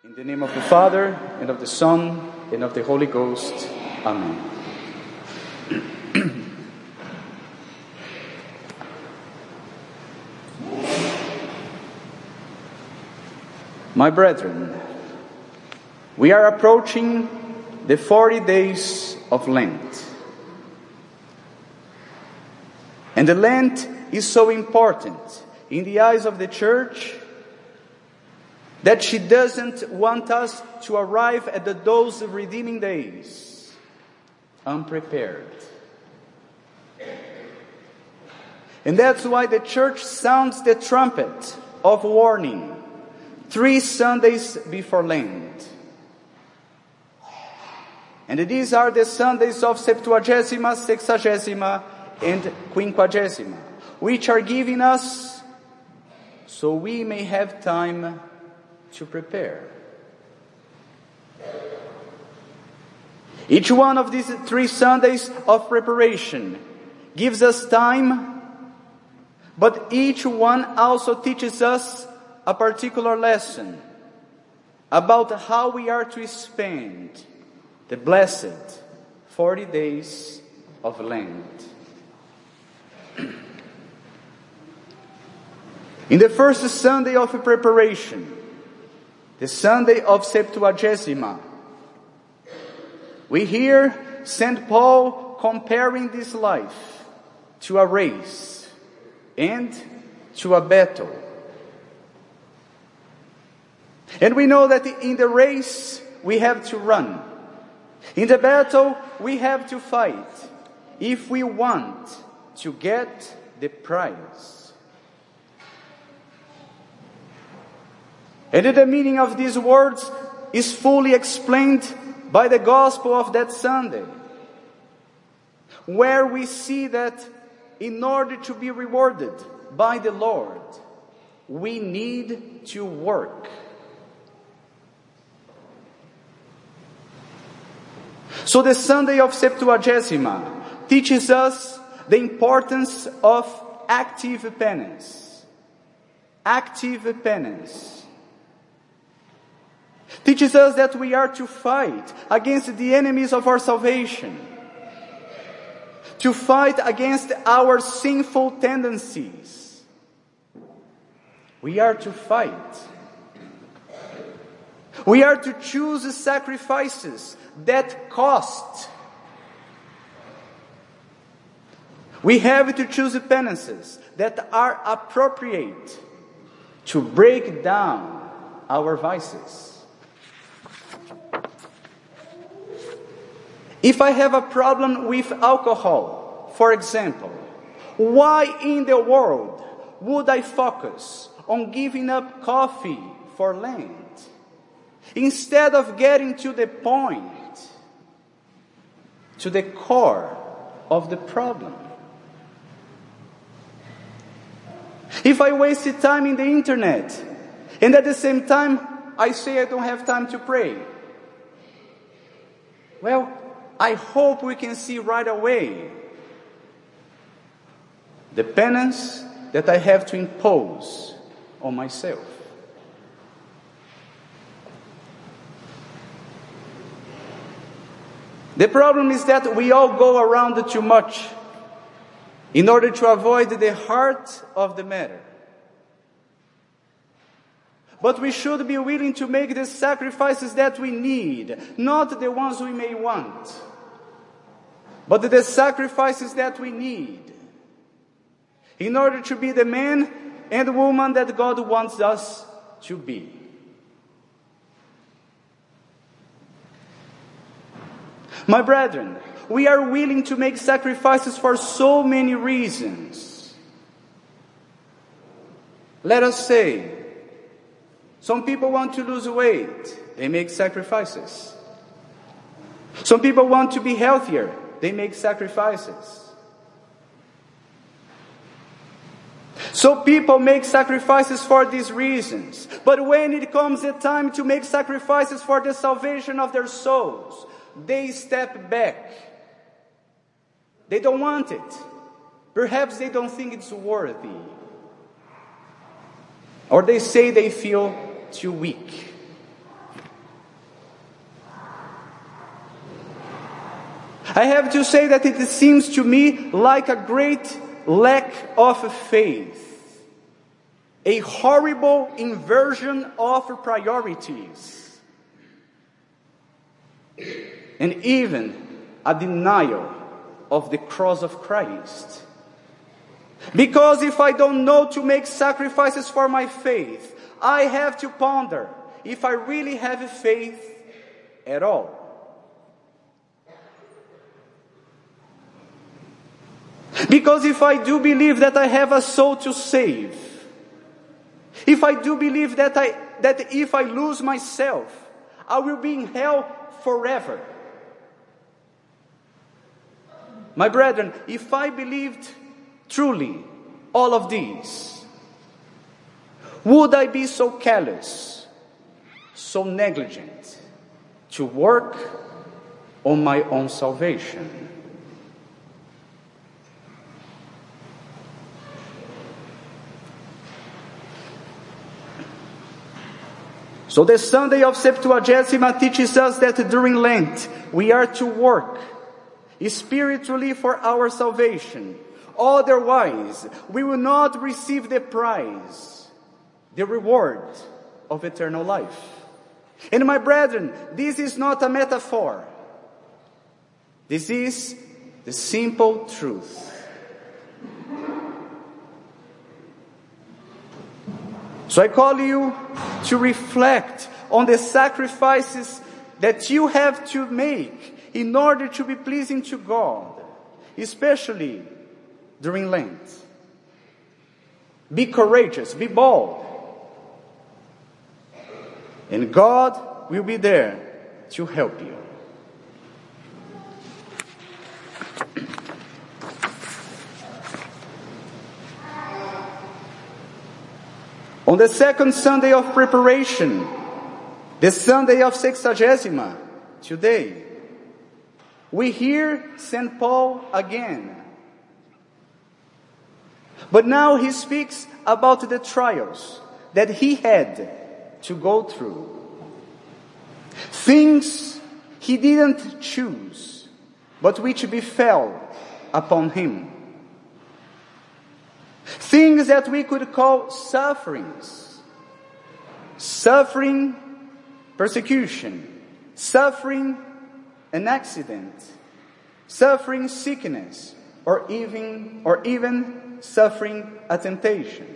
In the name of the Father, and of the Son, and of the Holy Ghost. Amen. My brethren, we are approaching the 40 days of Lent. And the Lent is so important in the eyes of the Church that she doesn't want us to arrive at those redeeming days unprepared. And that's why the Church sounds the trumpet of warning 3 Sundays before Lent. And these are the Sundays of Septuagesima, Sexagesima, and Quinquagesima, which are given us so we may have time to prepare. Each one of these 3 Sundays of preparation gives us time, but each one also teaches us a particular lesson about how we are to spend the blessed 40 days of Lent. In the first Sunday of preparation, the Sunday of Septuagesima, we hear St. Paul comparing this life to a race and to a battle. And we know that in the race we have to run. In the battle we have to fight if we want to get the prize. And the meaning of these words is fully explained by the Gospel of that Sunday, where we see that in order to be rewarded by the Lord, we need to work. So the Sunday of Septuagesima teaches us the importance of active penance. Active penance teaches us that we are to fight against the enemies of our salvation, to fight against our sinful tendencies. We are to fight. We are to choose sacrifices that cost. We have to choose penances that are appropriate to break down our vices. If I have a problem with alcohol, for example, why in the world would I focus on giving up coffee for Lent instead of getting to the point, to the core of the problem? If I wasted time in the internet and at the same time I say I don't have time to pray, well, I hope we can see right away the penance that I have to impose on myself. The problem is that we all go around too much in order to avoid the heart of the matter. But we should be willing to make the sacrifices that we need, not the ones we may want, but the sacrifices that we need in order to be the man and woman that God wants us to be. My brethren, we are willing to make sacrifices for so many reasons. Let us say, some people want to lose weight, they make sacrifices. Some people want to be healthier, they make sacrifices. So people make sacrifices for these reasons. But when it comes the time to make sacrifices for the salvation of their souls, they step back. They don't want it. Perhaps they don't think it's worthy. Or they say they feel too weak. I have to say that it seems to me like a great lack of faith. A horrible inversion of priorities. And even a denial of the cross of Christ. Because if I don't know to make sacrifices for my faith, I have to ponder if I really have faith at all. Because if I do believe that I have a soul to save, if I do believe that if I lose myself, I will be in hell forever. My brethren, if I believed truly all of these, would I be so careless, so negligent to work on my own salvation? So the Sunday of Septuagesima teaches us that during Lent we are to work spiritually for our salvation. Otherwise, we will not receive the prize, the reward of eternal life. And my brethren, this is not a metaphor. This is the simple truth. So I call you to reflect on the sacrifices that you have to make in order to be pleasing to God, especially during Lent. Be courageous, be bold. And God will be there to help you. On the second Sunday of preparation, the Sunday of Sexagesima, today, we hear St. Paul again. But now he speaks about the trials that he had to go through. Things he didn't choose, but which befell upon him. Things that we could call sufferings. Suffering, persecution. Suffering, an accident. Suffering, sickness. Or even suffering a temptation.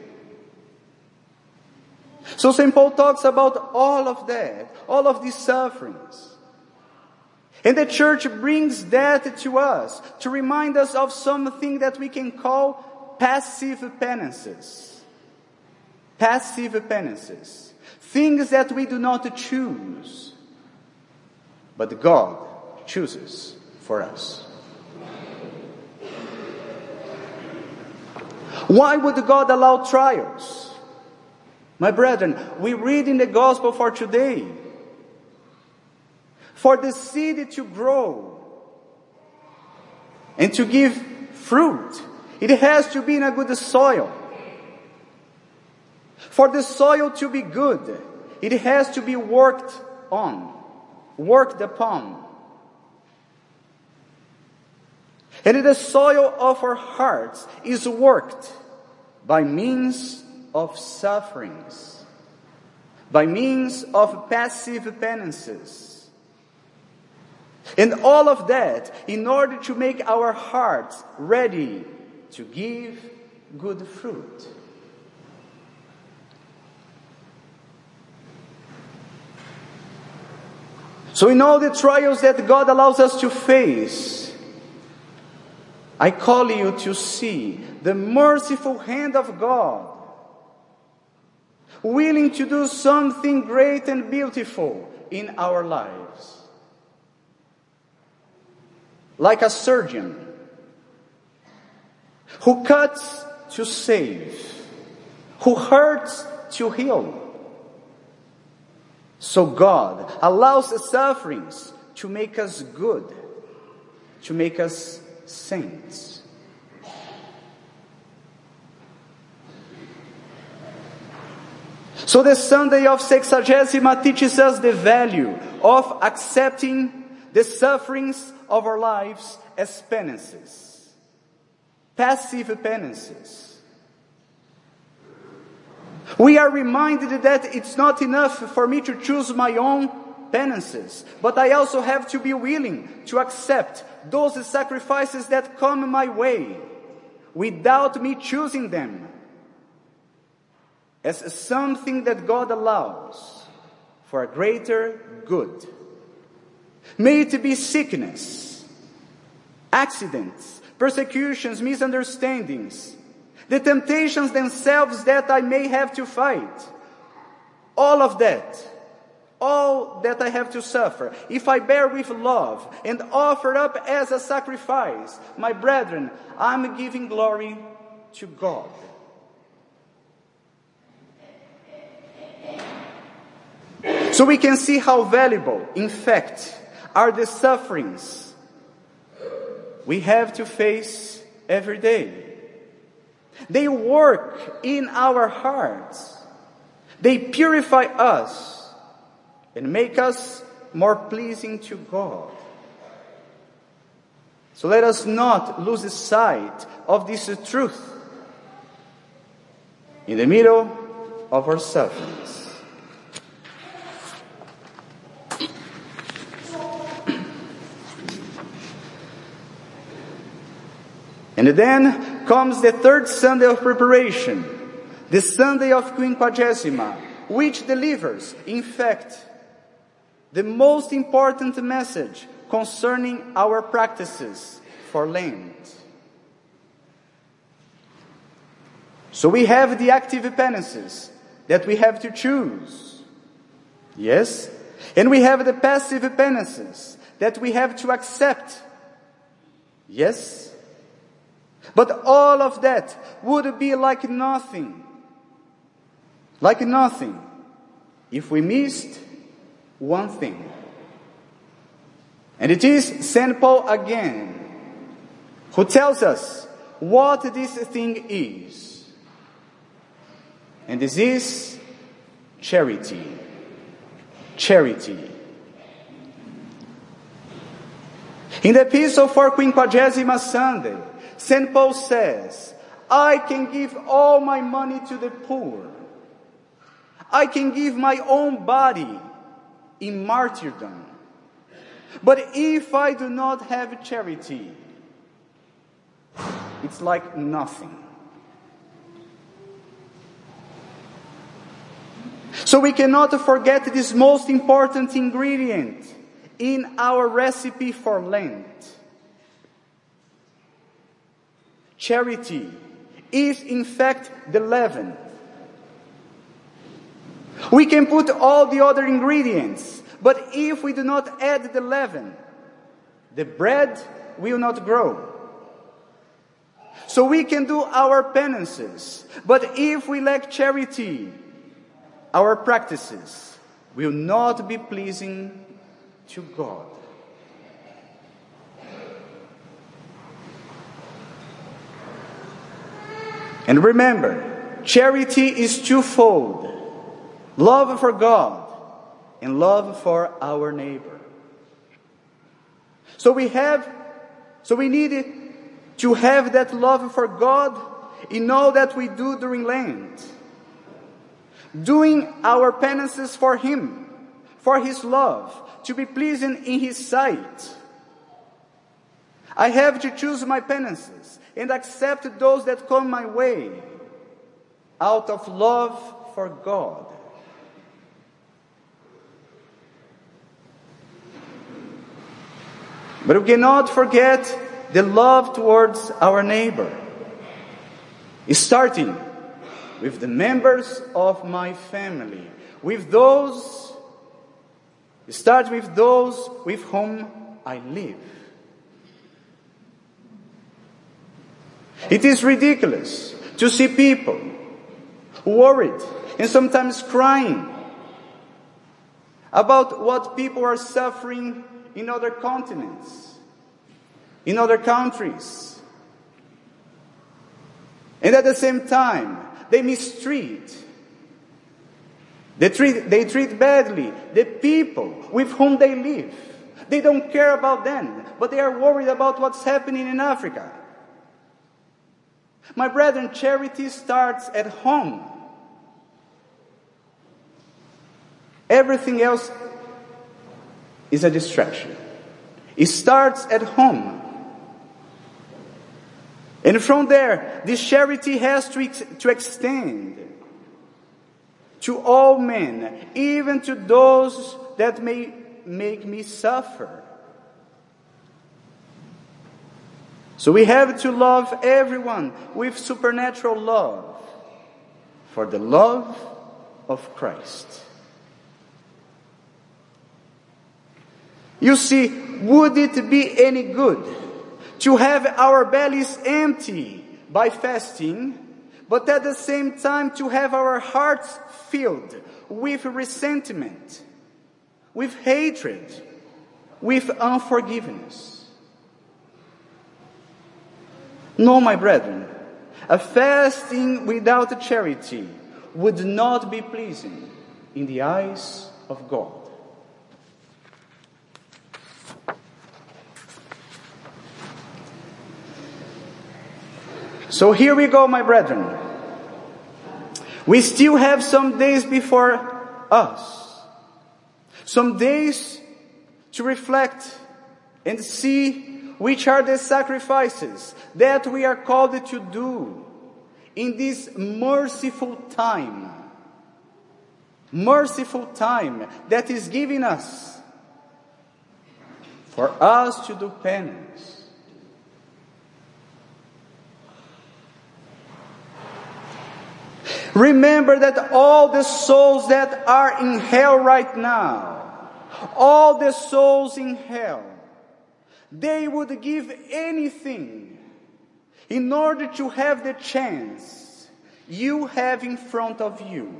So St. Paul talks about all of that, all of these sufferings. And the church brings that to us to remind us of something that we can call passive penances. Passive penances. Things that we do not choose, but God chooses for us. Why would God allow trials? My brethren, we read in the gospel for today, for the seed to grow and to give fruit, it has to be in a good soil. For the soil to be good, it has to be worked on, worked upon. And the soil of our hearts is worked by means of sufferings, by means of passive penances. And all of that in order to make our hearts ready to give good fruit. So in all the trials that God allows us to face, I call you to see the merciful hand of God, willing to do something great and beautiful in our lives. Like a surgeon who cuts to save, who hurts to heal. So God allows the sufferings to make us good, to make us saints. So the Sunday of Sexagesima teaches us the value of accepting the sufferings of our lives as penances. Passive penances. We are reminded that it's not enough for me to choose my own penances, but I also have to be willing to accept those sacrifices that come my way without me choosing them as something that God allows for a greater good. May it be sickness, accidents, persecutions, misunderstandings, the temptations themselves that I may have to fight. All of that, all that I have to suffer, if I bear with love and offer up as a sacrifice, my brethren, I'm giving glory to God. So we can see how valuable, in fact, are the sufferings we have to face every day. They work in our hearts. They purify us and make us more pleasing to God. So let us not lose sight of this truth in the middle of our sufferings. And then comes the third Sunday of preparation, the Sunday of Quinquagesima, which delivers, in fact, the most important message concerning our practices for Lent. So we have the active penances that we have to choose. Yes? And we have the passive penances that we have to accept. Yes? But all of that would be like nothing if we missed one thing. And it is St. Paul again who tells us what this thing is. And this is charity. Charity. In the Epistle for Quinquagesima Sunday, St. Paul says, I can give all my money to the poor. I can give my own body in martyrdom. But if I do not have charity, it's like nothing. So we cannot forget this most important ingredient in our recipe for Lent. Charity is in fact the leaven. We can put all the other ingredients, but if we do not add the leaven, the bread will not grow. So we can do our penances, but if we lack charity, our practices will not be pleasing to God. And remember, charity is twofold. Love for God and love for our neighbor. So we need to have that love for God in all that we do during Lent. Doing our penances for Him, for His love, to be pleasing in His sight. I have to choose my penances and accept those that come my way out of love for God. But we cannot forget the love towards our neighbor, starting with the members of my family, start with those with whom I live. It is ridiculous to see people worried and sometimes crying about what people are suffering in other continents, in other countries. And at the same time, they mistreat, they treat badly the people with whom they live, They don't care about them, but they are worried about what's happening in Africa. My brethren, charity starts at home. Everything else is a distraction. It starts at home. And from there, this charity has to extend to all men, even to those that may make me suffer. So we have to love everyone with supernatural love, for the love of Christ. You see, would it be any good to have our bellies empty by fasting, but at the same time to have our hearts filled with resentment, with hatred, with unforgiveness? No, my brethren, a fasting without charity would not be pleasing in the eyes of God. So here we go, my brethren. We still have some days before us. Some days to reflect and see which are the sacrifices that we are called to do in this merciful time. Merciful time that is given us for us to do penance. Remember that all the souls that are in hell right now, all the souls in hell, they would give anything in order to have the chance you have in front of you.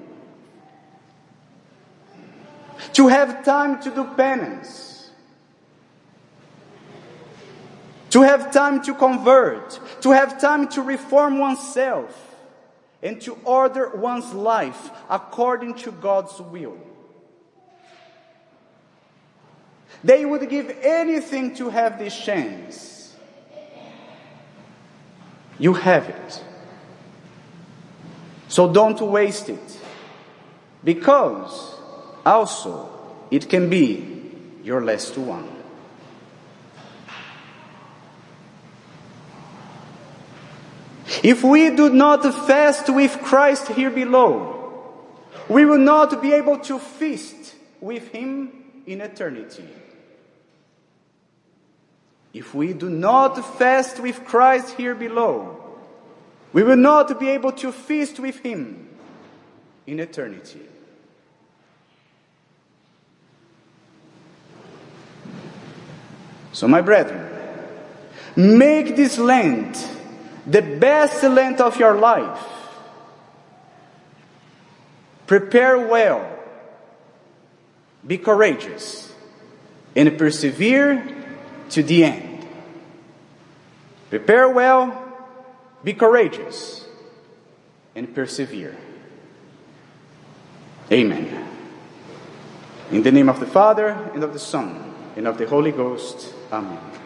To have time to do penance. To have time to convert. To have time to reform oneself. And to order one's life according to God's will. They would give anything to have this chance. You have it. So don't waste it. Because also it can be your last one. If we do not fast with Christ here below, we will not be able to feast with Him in eternity. If we do not fast with Christ here below, we will not be able to feast with Him in eternity. So, my brethren, make this Lent the best Lent of your life. Prepare well, be courageous, and persevere to the end. Prepare well, be courageous, and persevere. Amen. In the name of the Father, and of the Son, and of the Holy Ghost. Amen.